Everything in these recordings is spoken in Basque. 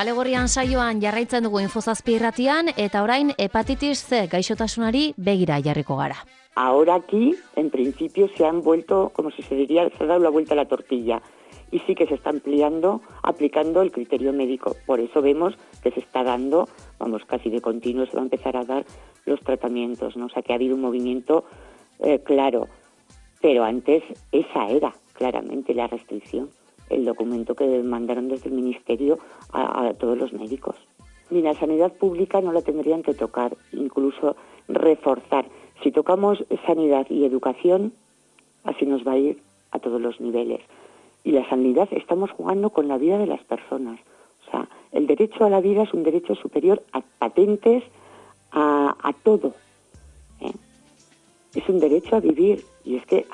Kale Gorrian saioan jarraitzen dugu Infozazpi irratian eta orain hepatitis C gaixotasunari begira jarriko gara. Ahora aquí, en principio, se han vuelto, como si se diría, se ha dado la vuelta a la tortilla. Y sí que se está aplicando el criterio médico. Por eso vemos que se está dando, casi de continuo, se va a empezar a dar los tratamientos, ¿no? O sea, que ha habido un movimiento claro. Pero antes esa era claramente la restricción, el documento que mandaron desde el Ministerio a todos los médicos. Ni la sanidad pública no la tendrían que tocar, incluso reforzar. Si tocamos sanidad y educación, así nos va a ir a todos los niveles. Y la sanidad, estamos jugando con la vida de las personas. O sea, el derecho a la vida es un derecho superior a patentes, a todo. Es un derecho a vivir. Y es que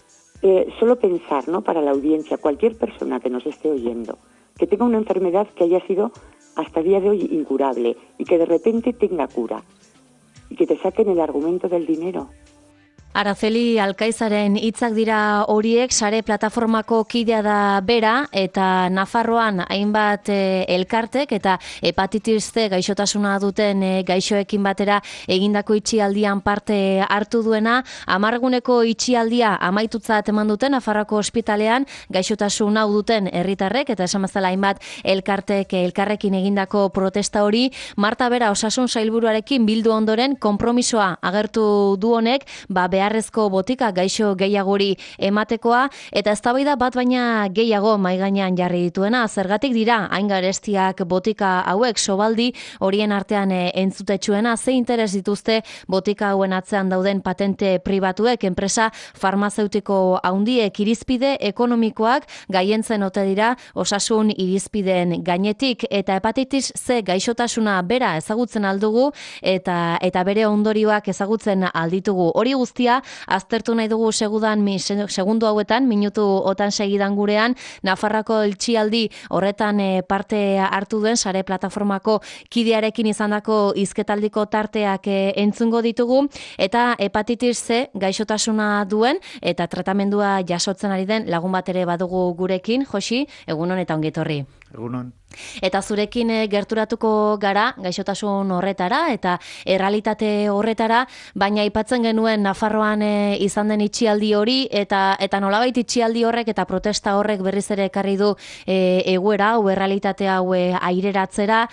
solo pensar, ¿no?, para la audiencia, cualquier persona que nos esté oyendo, que tenga una enfermedad que haya sido hasta el día de hoy incurable y que de repente tenga cura y que te saquen el argumento del dinero. Araceli Alkaizaren hitzak dira horiek, sare plataformako kidea da bera eta Nafarroan hainbat elkartek eta hepatitis C gaixotasuna duten gaixoekin batera egindako itxialdian parte hartu duena. 10 eguneko itxialdia amaitutzat eman duten Nafarroako ospitalean gaixotasun hau duten herritarrek eta esan bezala hainbat elkartek elkarrekin egindako protesta hori. Marta Bera osasun sailburuarekin bildu ondoren konpromisoa agertu du honek, beharrezko botika gaixo gehiagori ematekoa eta eztabaida bat baina gehiago mahai gainean jarri dituena. Zergatik dira hain garestiak botika hauek? Sobaldi horien artean entzutetsuena, ze interes dituzte botika hauen atzean dauden patente pribatuek, enpresa farmazeutiko handiek, irizpide ekonomikoak gaientzen ote dira osasun irizpideen gainetik, eta hepatitis C gaixotasuna bera ezagutzen aldugu eta bere ondorioak ezagutzen alditugu. Hori guztia aztertu nahi dugu segundu hauetan, minutu otan segidan gurean, Nafarroako itxialdi horretan parte hartu duen sare plataformako kidearekin izandako hizketaldiko tarteak entzungo ditugu, eta hepatitis C gaixotasuna duen eta tratamendua jasotzen ari den lagun bat ere badugu gurekin. Josi, egunon eta ongi etorri. Egunon. Eta zurekin gerturatuko gara gaixotasun horretara eta errealitate horretara, baina aipatzen genuen Nafarroan izan den itxialdi hori eta nolabait itxialdi horrek eta protesta horrek berriz ere ekarri du egoera hau, errealitate hau aireratzera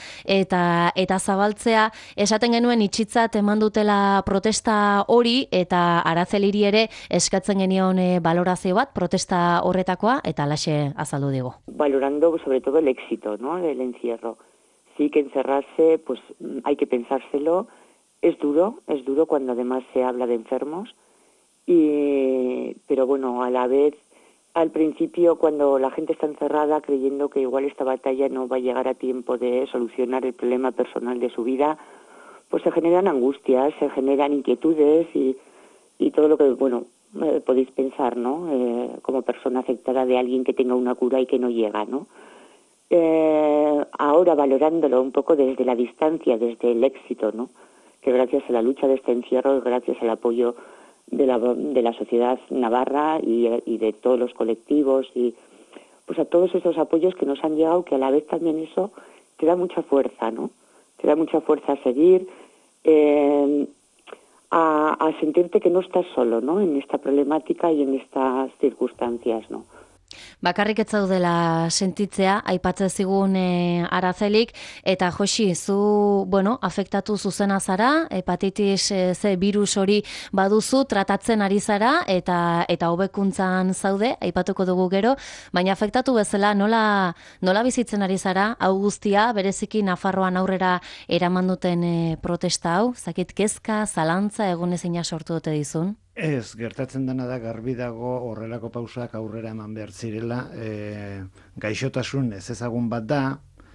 eta zabaltzea. Esaten genuen itxitzat eman dutela protesta hori eta Arazeliri ere eskatzen genion balorazio bat protesta horretakoa eta halaxe azaldu digu. Valorando sobre todo el éxito, ¿no?, del encierro. Sí que encerrarse, pues hay que pensárselo. Es duro cuando además se habla de enfermos. Pero bueno, a la vez, al principio, cuando la gente está encerrada creyendo que igual esta batalla no va a llegar a tiempo de solucionar el problema personal de su vida, pues se generan angustias, se generan inquietudes y todo lo que, bueno, podéis pensar, ¿no?, como persona afectada de alguien que tenga una cura y que no llega, ¿no? Ahora valorándolo un poco desde la distancia, desde el éxito, ¿no?, que gracias a la lucha de este encierro, gracias al apoyo de la sociedad navarra y de todos los colectivos y pues a todos esos apoyos que nos han llegado, que a la vez también eso te da mucha fuerza, ¿no? Te da mucha fuerza a seguir, a sentirte que no estás solo, ¿no?, en esta problemática y en estas circunstancias, ¿no? Bakarrik ez zaudela sentitzea, aipatzen zigun Arazelik, eta Josi, zu, afektatu zuzena zara, hepatitis C virus hori baduzu, tratatzen ari zara, eta hobekuntzan zaude, aipatuko dugu gero, baina afektatu bezala, nola bizitzen ari zara, hau guztia, bereziki Nafarroan aurrera eraman duten protesta hau, zakit kezka, zalantza, egun ezina sortu dute dizun? Ez, gertatzen dena da garbi dago horrelako pausak aurrera eman behar zirela, gaixotasun ez ezagun bat da,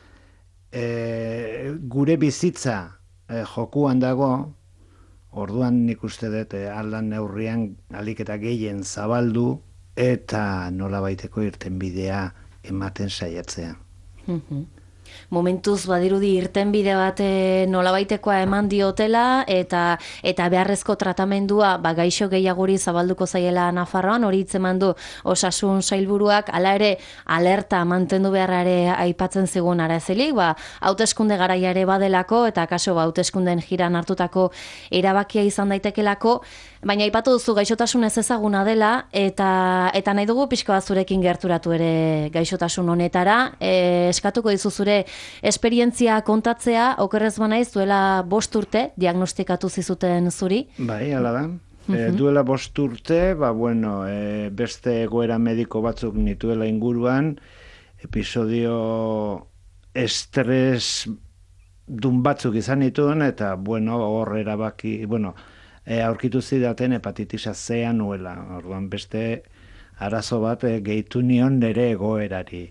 gure bizitza jokuan dago, orduan nik uste dut aldan neurrian alik eta gehien zabaldu eta nola baiteko irtenbidea ematen saiatzea. Momentuz badirudi irtenbide bat nolabaitekoa eman diotela eta beharrezko tratamendua gaixo gehiagori zabalduko zaiela Nafarroan, hori hitzeman du Osasun Sailburuak, hala ere alerta mantendu beharra ere aipatzen zigun Araceli, hauteskunde garaia ere badelako eta kaso hauteskunden jiran hartutako erabakia izan daitekelako, baina aipatu duzu gaixotasun ez ezaguna dela eta nahi dugu pixka bat zurekin gerturatu ere gaixotasun honetara. Eskatuko dizu zure esperientzia kontatzea, okerrez banaiz duela 5 urte diagnostikatu zizuten zuri. Bai, hala da. Duela 5 urte, beste egoera mediko batzuk nituela inguruan, episodio estres dun batzuk izan nituen, eta hor erabaki, aurkitu zidaten hepatitisa C nuela. Orduan beste arazo bat gehitu nion nire egoerari.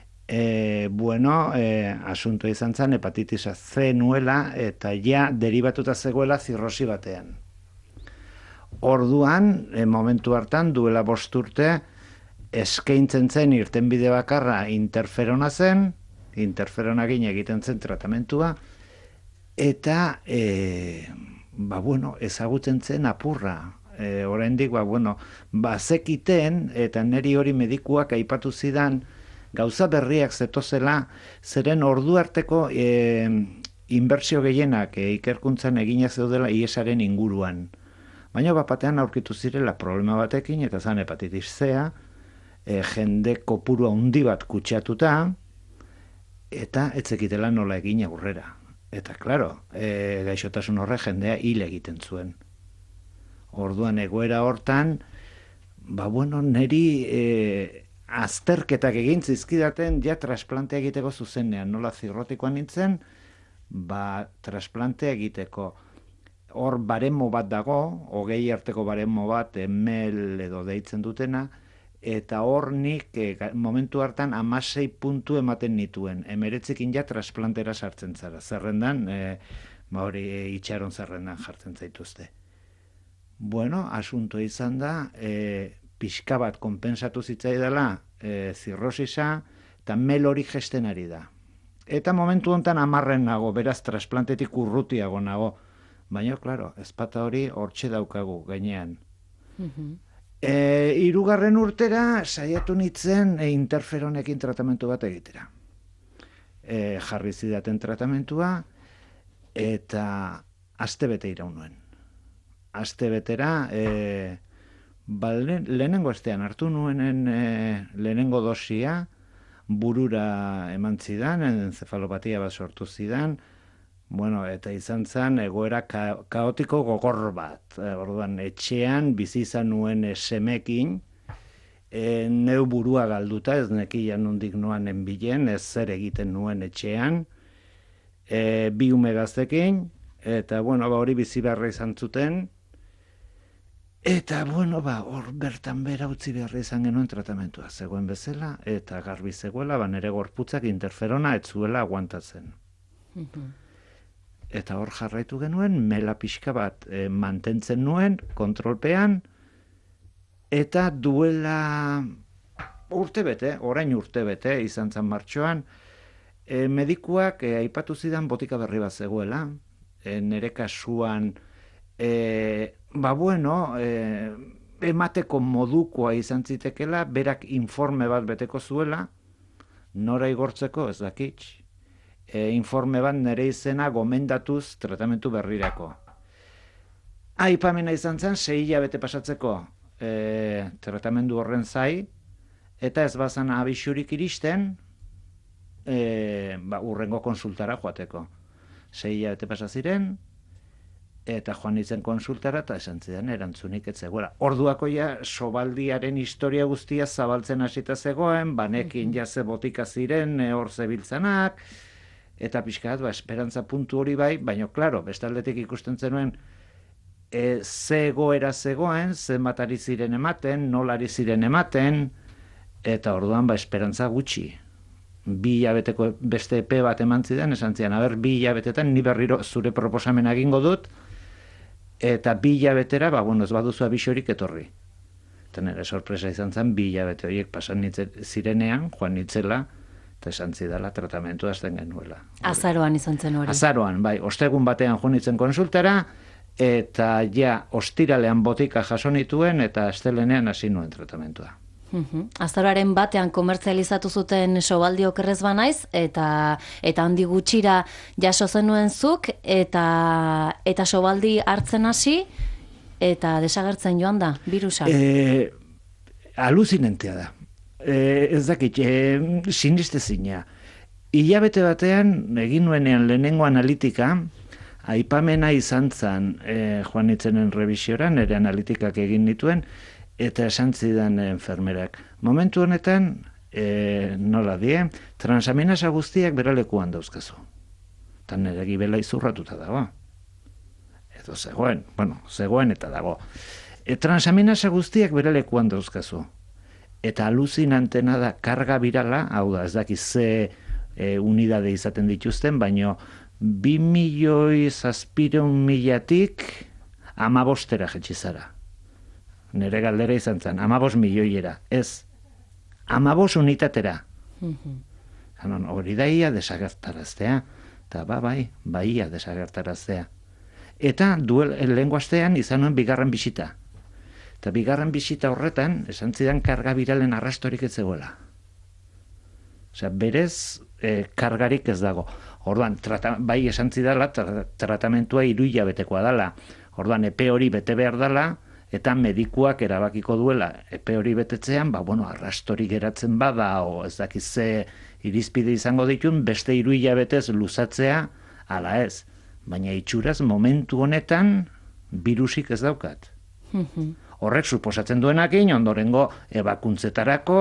Asunto izan zen hepatitisa C nuela eta ja deribatuta zegoela zirrosi batean. Orduan, momentu hartan, duela 5 urte, eskaintzen zen irtenbide bakarra interferona zen, interferonagin egiten zen tratamentua, eta ezagutzen zen apurra. Oraindik, bazekiten, eta niri hori medikuak aipatu zidan, gauza berriak zetozela, zeren ordu arteko inbertsio gehienak ikerkuntzan egina zeudela IESaren inguruan. Baina batean aurkitu zirela problema batekin, eta zan hepatitis C-a, jende kopuru handi bat kutsatuta, eta etzekitela nola egin aurrera. Eta, klaro, gaixotasun horre jendea hil egiten zuen. Orduan egoera hortan, niri azterketak egin zizkidaten ja trasplantea egiteko zuzenean. Nola zirrotikoan nintzen, trasplantea egiteko. Hor baremo bat dago, 20 arteko baremo bat, ml edo deitzen dutena, eta hor nik momentu hartan 16 puntu ematen nituen. 19ekin ja trasplantera sartzen zara. Zerrendan, itxaron zerrendan jartzen zaituzte. Asunto izan da, pixka bat konpensatu zitzaidala zirrosisa, eta mel hori gesten ari da. Eta momentu honetan 10 nago, beraz trasplantetik urrutiago nago. Baina, klaro, ezpata hori hortxe daukagu gainean. 3. urtera saiatu nintzen interferonekin tratamentu bat egitera. Jarri zidaten tratamentua eta astebete iraun nuen. Astebetera lehenengo astean hartu nuenen lehenengo dosia, burura eman zidan, encefalopatia bat sortu zidan, eta izan zen egoera kaotiko gogor bat. Orduan, etxean bizi izan nuen semekin, neu burua galduta, ez nekian nondik noan enbilen, ez zer egiten nuen etxean, 2 ume gaztekin, eta hori bizi beharra izan zuten, eta hor bertan bera utzi beharra izan genuen tratamentua zegoen bezala, eta garbi zegoela, nere gorputzak interferona ez zuela aguantatzen. Eta hor jarraitu genuen, mela pixka bat mantentzen nuen, kontrolpean, eta duela orain urtebete izan zen martxoan, medikuak aipatu zidan botika berri bat zegoela, nere kasuan, emateko modukoa izan zitekela, berak informe bat beteko zuela, nora igortzeko ez dakitz, informe bat nire izena gomendatuz tratamentu berrirako. Aipamena izan zen, 6 hilabete pasatzeko tratamendu horren zai, eta ez bazan abisurik iristen, urrengo konsultara joateko. 6 hilabete pasaziren, eta joan nintzen konsultara, eta esan zidan erantzunik ez zegoela. Orduako ja, sobaldiaren historia guztia zabaltzen hasita zegoen, banekin jaze botika ziren, hor zebiltzanak, eta pixka bat, esperantza puntu hori bai, baina, klaro, bestaldetik ikusten zenuen, ze egoera zegoen, zenbat ari ziren ematen, nolari ziren ematen, eta orduan, esperantza gutxi. 2 hilabeteko beste epe bat eman zidan, esan zidan, 2 hilabetetan, ni berriro zure proposamena egingo dut, eta 2 hilabetera, ez baduzu abisorik etorri. Eta nire sorpresa izan zen, 2 hilabete horiek pasan zirenean, joan nitzela, eta esan zidala tratamentua hasten genuela. Azaroan izan zen hori. Azaroan, bai, ostegun batean jo nintzen konsultara, eta ja ostiralean botika jaso nituen, eta astelenean hasi nuen tratamentua. Azaroaren batean komertzializatu zuten Sobaldi okerrez banaiz, eta handi gutxira jaso zenuen zuk, eta Sobaldi hartzen hasi, eta desagertzen joan da, birusa. Aluzinentea da. Ez dakit, sinistezina. Hilabete batean, egin nuenean lehenengo analitika, aipamena izan zen joan nitzenen revisioran, nire analitikak egin nituen, eta esan zidan enfermerak. Momentu honetan, nola die, transaminasa guztiak beralekuan dauzkazu. Eta nire gibela izurratuta dago. Edo zegoen eta dago. Transaminasa guztiak beralekuan dauzkazu. Eta aluzinantena da, karga birala, hau da, ez dakiz ze unidade izaten dituzten, baino 2.700.000-tik 15 jetxizara. Nere galdera izan zen, 15 milioiera, ez, 15 unitatera. Hori daia desagertaraztea, eta baia desagertaraztea. Eta lehengo astean izan nuen bigarren bisita. Eta bigarren bisita horretan, esan zidan karga biralen arrastorik ez zegoela. Osea, berez, kargarik ez dago. Orduan, bai esan zidala, tratamentua 3 hilabetekoa dela. Orduan, epe hori bete behar dela, eta medikuak erabakiko duela. Epe hori betetzean, arrastori geratzen bada, o ez dakiz ze irizpide izango ditun, beste 3 hilabetez luzatzea, ala ez. Baina itxuraz, momentu honetan, virusik ez daukat. Horrek suposatzen duenakin, ondorengo ebakuntzetarako,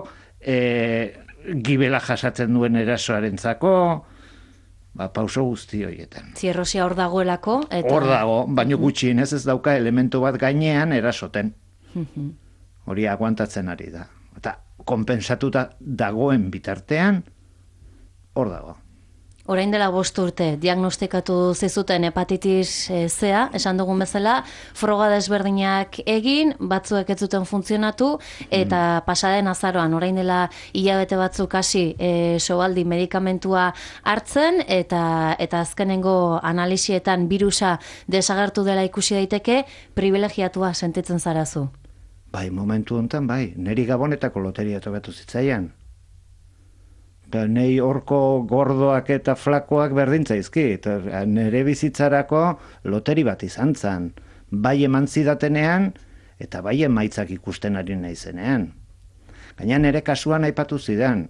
gibela jasatzen duen erasoarentzako, pauso guzti horietan. Zierrosia hor dagoelako? Hor dago, baino gutxienez ez dauka elementu bat gainean erasoten. Hori aguantatzen ari da. Eta konpensatuta dagoen bitartean, hor dago. Orain dela 5 urte, diagnostikatu zizuten hepatitis C-a, esan dugun bezala, froga desberdinak egin, batzuek ez zuten funtzionatu, eta pasaden azaroan, orain dela hilabete batzuk hasi Sobaldi medikamentua hartzen, eta azkenengo analisietan birusa desagertu dela ikusi daiteke, privilegiatua sentitzen zarazu. Bai, momentu honetan, bai, niri Gabonetako loteria tokatu zitzaian. Nei horko gordoak eta flakoak berdintzaizki, eta nire bizitzarako loteri bat izan zen. Bai eman zidatenean, eta bai emaitzak ikusten ari naizenean. Gaina nire kasuan aipatu zidan.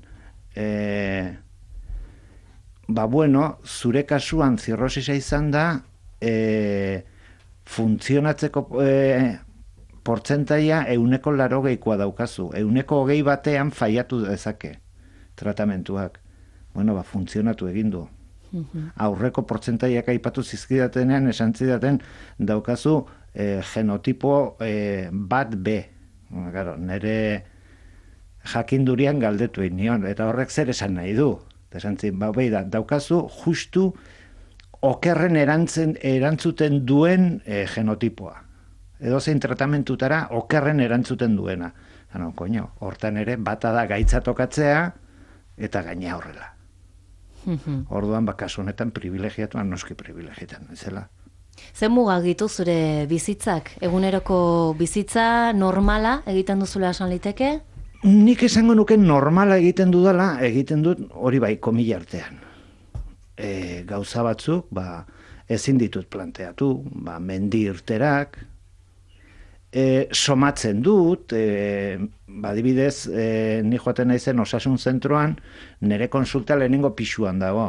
Zure kasuan zirrosisa izan da, funtzionatzeko portzentaia 80%koa daukazu. 20 batean faiatu dezake tratamentuak. Funtzionatu egin du. Aurreko portzentaiak aipatu zizkidatenean, esan zidaten daukazu genotipo bat B. Nire jakindurian galdetu nion, eta horrek zer esan nahi du. Esan zin, daukazu justu okerren erantzuten duen genotipoa. Edo zein tratamentutara okerren erantzuten duena. Hortan ere, bata da gaitza tokatzea, eta gaina horrela. Orduan, kasu honetan privilegiatuan, noski privilegiatan, ezela. Zer mugak ditu zure bizitzak? Eguneroko bizitza normala egiten duzula esan liteke? Nik esango nuke normala egiten dudala, egiten dut hori bai komila artean. Gauza batzuk, ezin ditut planteatu, mendi irterak, somatzen dut, adibidez, ni joaten naizen osasun zentroan, nire konsulta lehenengo pisuan dago.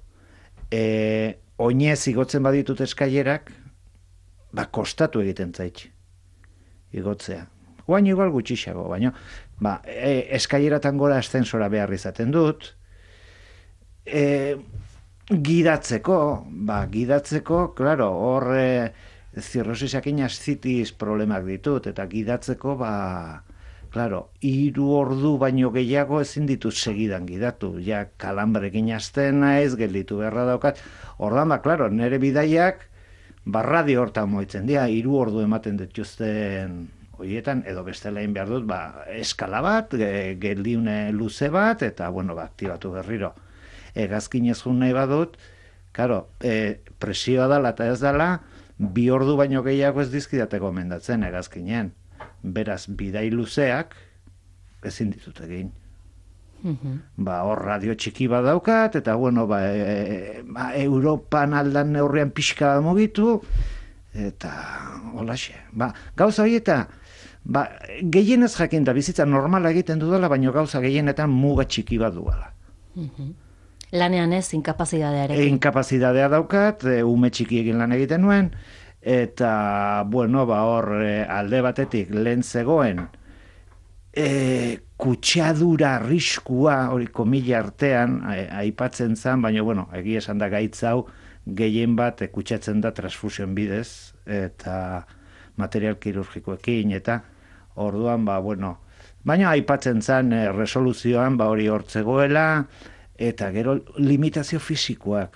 Oinez igotzen baditut eskailerak, kostatu egiten zait, igotzea. Oain igual gutxixago, baina eskaileratan gora ascensora behar izaten dut, gidatzeko, klaro, hor zirrosisakin aszitis problemak ditut, eta gidatzeko, klaro, 3 ordu baino gehiago ezin ditut segidan gidatu, ja kalambrekin hasten naiz, gelditu beharra daukat, ordan, klaro, nire bidaiak, radio hortan moitzen dira, 3 ordu ematen dituzten Horietan, edo bestela egin behar dut, eskala bat, geldiune luze bat, eta, bueno, aktibatu berriro. Hegazkinez jun nahi badut, karo, presioa dela eta ez dela, 2 ordu baino gehiago ez dizkidate gomendatzen hegazkinen. Beraz, bidai luzeak, ezin ditut egin. Hor radio txiki bat daukat, eta, bueno, Europan aldan neurrian pixka mugitu, eta holaxe. Gauza horieta, gehienez jakin da, bizitza normala egiten dudala, baina gauza gehienetan muga txiki bat duela. Lanean ez, inkapazitatearekin. Inkapazitatea daukat, ume txikiekin lan egiten nuen, eta, bueno, hor alde batetik lehen zegoen, kutsadura arriskua, hori komila artean, aipatzen zen, baina, bueno, egia esan da gaitz hau, gehien bat kutsatzen da transfusion bidez, eta material kirurgikoekin, eta orduan, bueno, baina aipatzen zen resoluzioan, hori hortzegoela, eta gero limitazio fisikoak,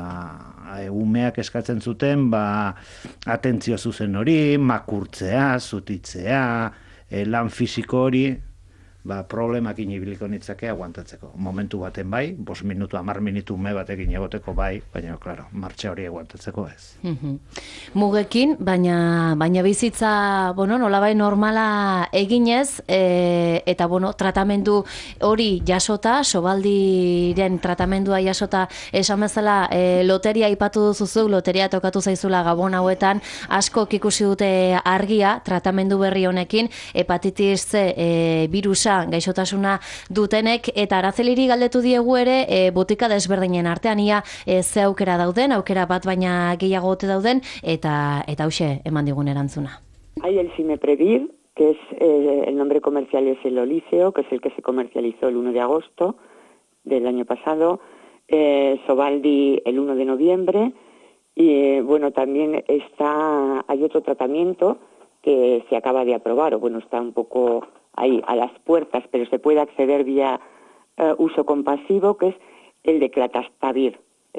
umeak eskatzen zuten, atentzio zuzen hori, makurtzea, zutitzea, lan fisiko hori, problemakin ibiliko nitzake aguantatzeko. Momentu baten 5 minutu, 10 minutu ume batekin egoteko baina, klaro, martxa hori aguantatzeko ez. Mugekin, baina bizitza, nolabai normala eginez, eta, tratamendu hori jasota, sobaldiren tratamendua jasota, esan bezala, loteria ipatu duzuzu, loteria tokatu zaizula Gabon hauetan, asko ikusi dute argia, tratamendu berri honekin, hepatitis C virusa gaixotasuna dutenek, eta Arazeliri galdetu diegu ere botika desberdinen artean ia ze aukera dauden, aukera bat baina gehiago ote dauden, eta hauxe eman digun erantzuna. Hay el Simeprevir, que es el nombre comercial es el Oliseo, que es el que se comercializó el 1 de agosto del año pasado, Sovaldi el 1 de noviembre, y también hay otro tratamiento que se acaba de aprobar, o está un poco ahí a las puertas, pero se puede acceder vía uso compasivo, que es el de Clatastavir.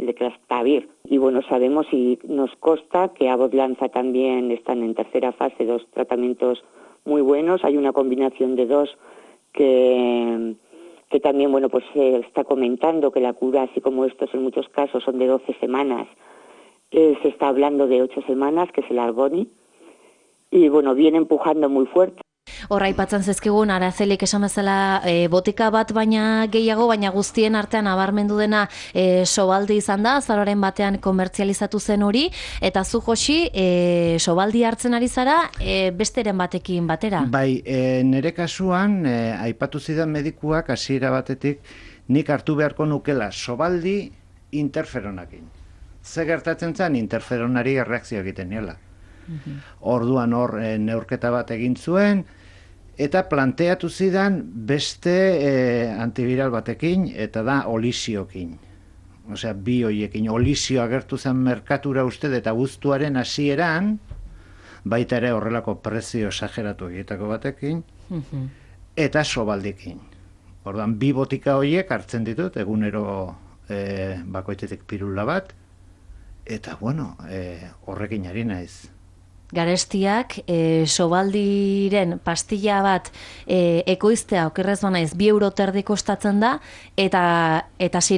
Y sabemos y nos consta que Abbott lanza también, están en tercera fase, 2 tratamientos muy buenos. Hay una combinación de 2 que también, se está comentando que la cura, así como estos en muchos casos, son de 12 semanas. Se está hablando de 8 semanas, que es el Argoni. Y, viene empujando muy fuerte. Horra aipatzen zezkigun, Arazelik esan bezala botika bat baina gehiago, baina guztien artean nabarmendu dena Sobaldi izan da, azaroaren batean komertzializatu zen hori, eta zu Josi, Sobaldi hartzen ari zara, besteren batekin batera? Bai, nire kasuan, aipatu zidan medikuak hasiera batetik, nik hartu beharko nukela Sobaldi interferonakin. Ze gertatzen zen interferonari erreakzio egiten niela. Orduan hor neurketa bat egin zuen, eta planteatu zidan beste antiviral batekin, eta da olisiokin. Osea, bi hoiekin. Olisio agertu zen merkatura uste, eta guztuaren hasieran, baita ere horrelako prezio esageratu egiteko batekin, eta Sobaldikin. Orduan, bi botika horiek hartzen ditut, egunero bakoitzetik pirula bat, eta horrekin ari naiz. Garestiak, Sobaldiren pastilla bat ekoiztea, okerrez banaiz, 2 euro terdi kostatzen da, eta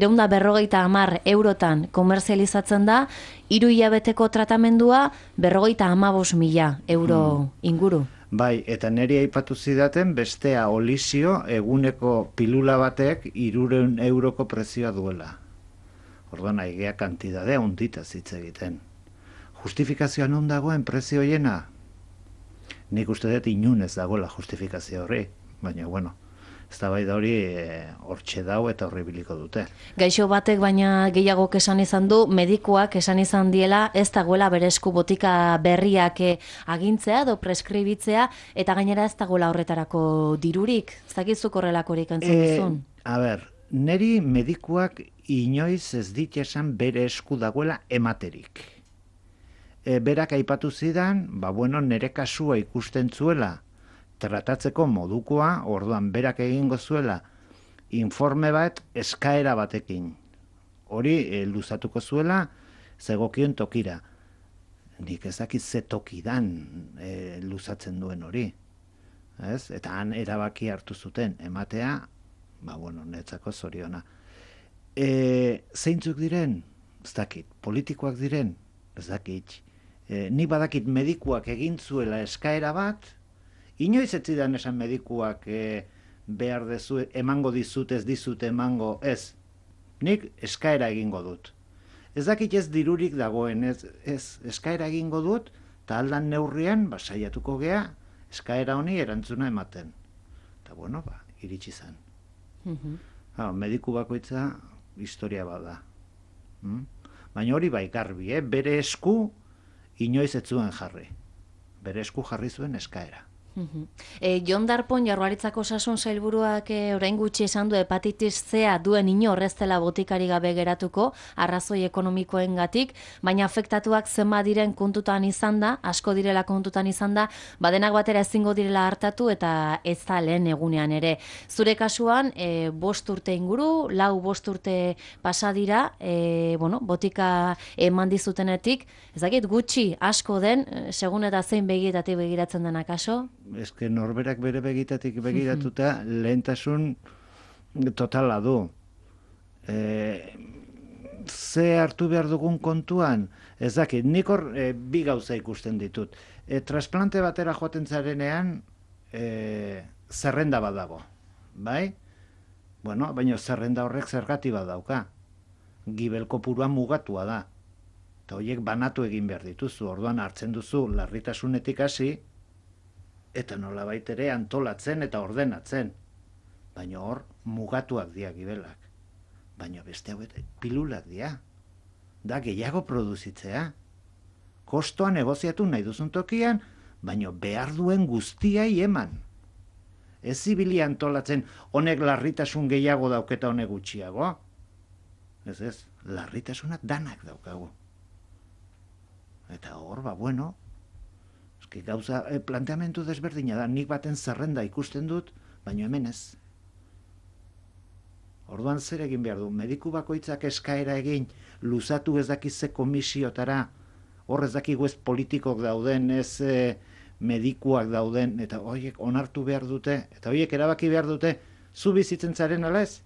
650 eurotan komerzializatzen da, 3 hilabeteko tratamendua 55.000 euro inguru. Bai, eta niri aipatu zidaten bestea Olisio eguneko pilula batek 300 euroko prezioa duela. Orduan, aigea kantidadea hundita hitz egiten. Justifikazioa non dagoen prezio hiena? Nik uste dut inunez dagoela justifikazio horri, baina, eztabaida hori hortxe dau eta horribiliko dute. Gaixo batek baina gehiago esan izan du, medikuak esan izan diela, ez dagoela berezku botika berriak agintzea edo preskribitzea, eta gainera ez dagoela horretarako dirurik. Zagizuk horrelakorik entzun duzun? Neri medikuak inoiz ez dit esan bere esku dagoela ematerik. Berak aipatu zidan, nere kasua ikusten zuela, tratatzeko modukoa, orduan berak egingo zuela, informe bat eskaera batekin. Hori luzatuko zuela, zegokion tokira. Nik ez dakit ze tokidan luzatzen duen hori. Ez? Eta han erabaki hartu zuten, ematea, netzako zoriona. Zeintzuk diren? Ez dakit. Politikoak diren? Ez dakit. Nik badakit medikuak egin zuela eskaera bat, inoiz ez zidan esan medikuak behar dezu, emango dizut, ez dizut emango, ez. Nik eskaera egingo dut. Ez dakit ez dirurik dagoen, ez eskaera egingo dut, eta aldan neurrian, saiatuko gea, eskaera honi erantzuna ematen. Eta iritsi zen. Mediku bakoitza historia bada. Baina hori bai garbi, bere esku inoiz ez zuen jarri. Bere esku jarri zuen eskaera. Jon Darpon, Jaurlaritzako Osasun Sailburuak orain gutxi esan du hepatitis C-a duen inor ez dela botikari gabe geratuko, arrazoi ekonomikoengatik, baina afektatuak zenbat diren kontutan izan da, asko direla kontutan izan da, badenak batera ezingo direla hartatu eta ez da lehen egunean ere. Zure kasuan, 5 urte inguru, 4-5 urte pasa dira, botika eman dizutenetik, ez dakit gutxi asko den, segun eta zein begietatik begiratzen dena kaso? Ez que norberak bere begitatik begiratuta lehentasun totala du. Ze hartu behar dugun kontuan, ez dakit, nik hor bi gauza ikusten ditut. Transplante batera joaten zarenean zerrenda bat dago, bai? Baina zerrenda horrek zergati bat dauka. Gibel kopurua mugatua da. Eta horiek banatu egin behar dituzu, orduan hartzen duzu larritasunetik hasi, eta nolabait ere antolatzen eta ordenatzen. Baina hor, mugatuak dira gibelak. Baina beste hauet, pilulak dira. Da gehiago produzitzea. Kostoa negoziatu nahi duzun tokian, baina behar duen guztiai eman. Ez zibili antolatzen, honek larritasun gehiago dauketa honek gutxiago. Ez, larritasunak danak daukagu. Eta hor, gauza, planteamendu desberdina da, nik baten zerrenda ikusten dut, baina hemen ez. Orduan zer egin behar du, mediku bakoitzak eskaera egin, luzatu ez dakize komisiotara, hor ez dakigu ez politikok dauden, ez medikuak dauden, eta horiek onartu behar dute, eta horiek erabaki behar dute, zu bizitzen zaren ala ez?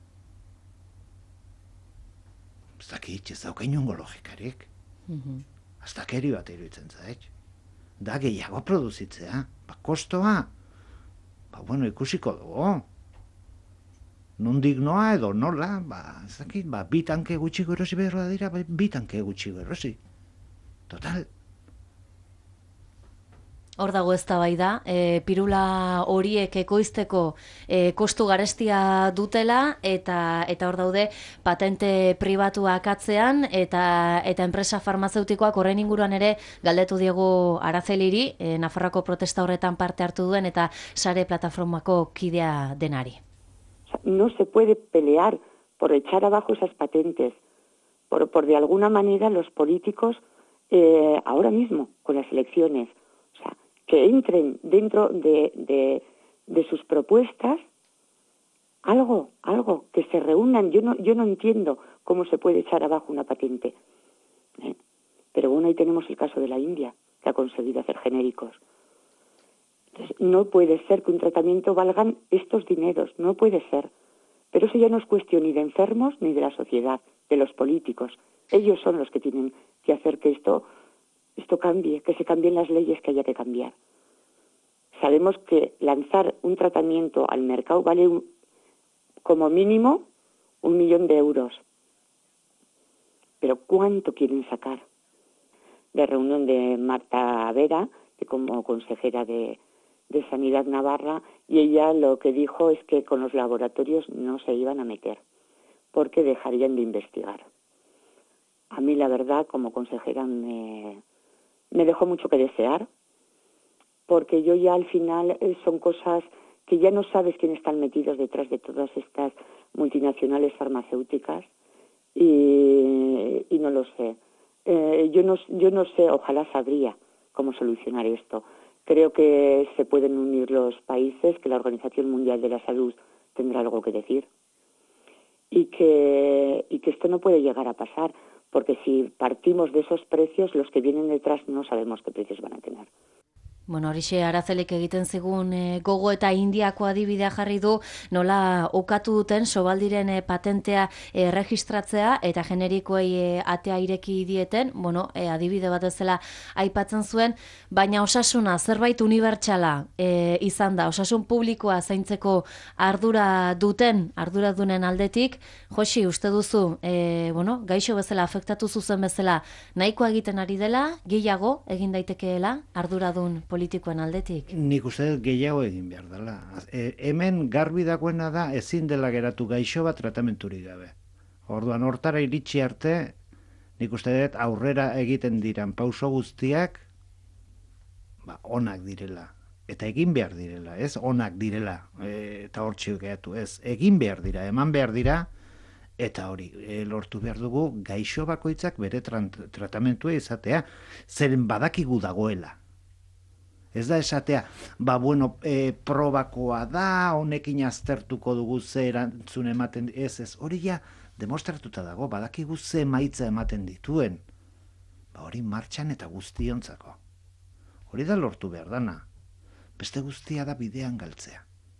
Ez dakit, ez dauka inongo logikarik. Aztakeri bat iruditzen zait. Da gehiago produzitzea, kostoa, ikusiko dugu. Nondik noa edo nola, ez dakit, 2 tanke gutxiko erosi beharra dira, 2 tanke gutxiko erosi. Total. Hor dago eztabaida, pirula horiek ekoizteko kostu garestia dutela eta hor daude patente pribatuak atzean eta enpresa farmazeutikoak horren inguruan ere galdetu diegu Arazeliri, Nafarroako protesta horretan parte hartu duen eta sare plataformako kidea denari. No se puede pelear por echar abajo esas patentes, por de alguna manera los políticos ahora mismo con las elecciones, que entren dentro de sus propuestas algo, que se reúnan. Yo no entiendo cómo se puede echar abajo una patente. Pero ahí tenemos el caso de la India, que ha conseguido hacer genéricos. Entonces, no puede ser que un tratamiento valgan estos dineros, no puede ser. Pero eso ya no es cuestión ni de enfermos ni de la sociedad, de los políticos. Ellos son los que tienen que hacer que esto cambie, que se cambien las leyes que haya que cambiar. Sabemos que lanzar un tratamiento al mercado vale como mínimo 1 millón de euros. Pero ¿cuánto quieren sacar? De reunión de Marta Vera, que como consejera de Sanidad Navarra, y ella lo que dijo es que con los laboratorios no se iban a meter, porque dejarían de investigar. A mí, la verdad, como consejera me dejó mucho que desear, porque yo ya al final son cosas que ya no sabes quién están metidos detrás de todas estas multinacionales farmacéuticas y no lo sé. Yo no sé, ojalá sabría cómo solucionar esto. Creo que se pueden unir los países, que la Organización Mundial de la Salud tendrá algo que decir y que esto no puede llegar a pasar, porque si partimos de esos precios, los que vienen detrás no sabemos qué precios van a tener. Bueno, horixe Arazelik egiten zigun gogo eta Indiako adibidea jarri du, nola ukatu duten sobaldiren patentea registratzea eta generikoei atea ireki dieten, bueno, adibide bat ezela aipatzen zuen, baina osasuna zerbait unibertsala izan da, osasun publikoa zaintzeko arduradunen aldetik, Josi, uste duzu, bueno, gaixo bezala, afektatu zuzen bezala, nahikoa egiten ari dela, gehiago egin daitekeela, arduradun politikoen aldetik? Nik uste dut gehiago egin behar dela. Hemen garbi dagoena da ezin dela geratu gaixo bat tratamenturik gabe. Orduan hortara iritsi arte, nik uste dut aurrera egiten diran pauso guztiak onak direla. Eta egin behar direla, ez? Onak direla. Eta hor txigatu, ez? Egin behar dira, eman behar dira, eta hori, lortu behar dugu gaixo bakoitzak bere tratamentua izatea, zeren badakigu dagoela. Ez da esatea, probakoa da, honekin aztertuko dugu ze erantzun ematen, ez, hori ja demostratuta dago, badakigu ze emaitza ematen dituen. Hori martxan eta guztiontzako. Hori da lortu behar dana. Beste guztia da bidean galtzea.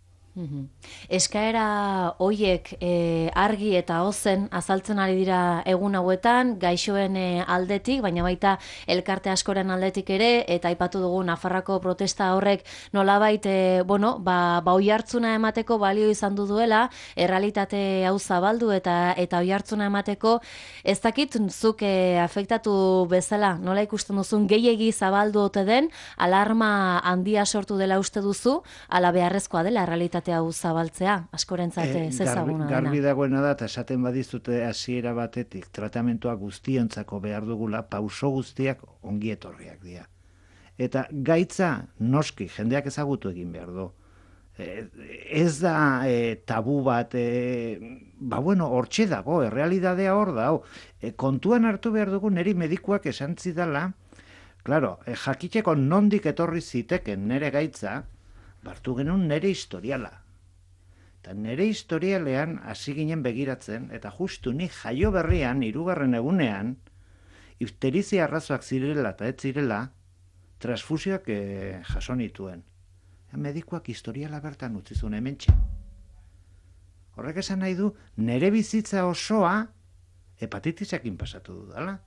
Eskaera hoiek argi eta ozen azaltzen ari dira egun hauetan, gaixoen aldetik, baina baita elkarte askoren aldetik ere, eta aipatu dugu Nafarroako protesta horrek nolabait, oihartzuna emateko balio izan duela, errealitate hau zabaldu eta oihartzuna emateko, ez dakit zuk afektatu bezala, nola ikusten duzun gehiegi zabaldu ote den, alarma handia sortu dela uste duzu, ala beharrezkoa dela errealitate hau zabaltzea, askorentzat ezaguna dena. Garbi dagoena da, eta esaten badizute hasiera batetik, tratamentua guztiontzako behar dugula, pauso guztiak ongi etorriak dira. Eta gaitza, noski, jendeak ezagutu egin behar du. Ez da tabu bat, hortxe dago, errealidadea hor da. Kontuan hartu behar dugu, niri medikuak esan zidala, claro, jakiteko nondik etorri ziteken nere gaitza, bartu genuen nere historiala. Eta nere historialean hasi ginen begiratzen, eta justu ni jaio berrian, 3. egunean, ifterizia arrazoak zirela eta ez zirela, transfusioak jaso nituen. Medikuak historiala bertan utzizun hementxe. Horrek esan nahi du, nere bizitza osoa hepatitisakin pasatu dudala.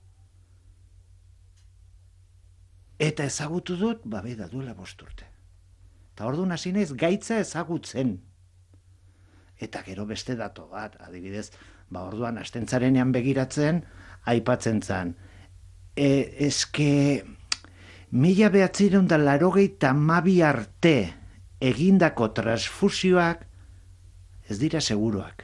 Eta ezagutu dut, da duela 5 urte. Eta orduan hasi naiz gaitza ezagutzen. Eta gero beste dato bat, adibidez, orduan astentzarenean begiratzen, aipatzen zan. Eske, 1982 arte egindako transfusioak ez dira seguruak.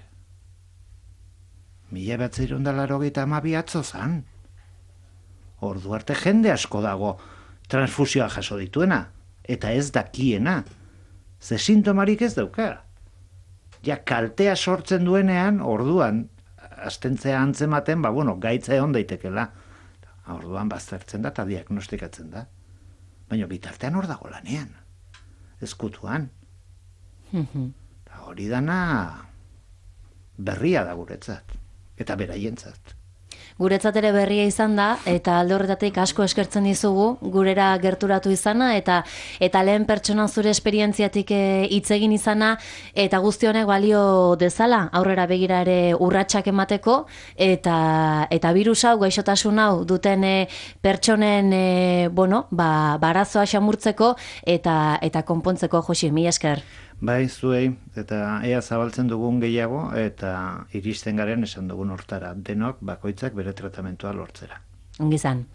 1982 atzo zan. Ordu arte jende asko dago transfusioa jaso dituena. Eta ez dakiena, ze sintomarik ez dauka. Ja, kaltea sortzen duenean, orduan, astentzea antzematen, gaitza egon daitekela. Orduan baztertzen da eta diagnostikatzen da. Baina bitartean hor dago lanean, ezkutuan. Hori dana berria da guretzat, eta beraientzat. Guretzat ere berria izan da, eta alde horretatik asko eskertzen dizugu, gurera gerturatu izana, eta lehen pertsona zure esperientziatik hitz egin izana, eta guzti honek balio dezala, aurrera begira ere urratsak emateko, eta virus hau, gaixotasun hau, duten pertsonen, barazoa xamurtzeko, eta konpontzeko, Josi, mila esker. Bai, zuei, eta ea zabaltzen dugun gehiago, eta iristen garen esan dugun hortara, denok bakoitzak bere tratamentua lortzera. Ongizan.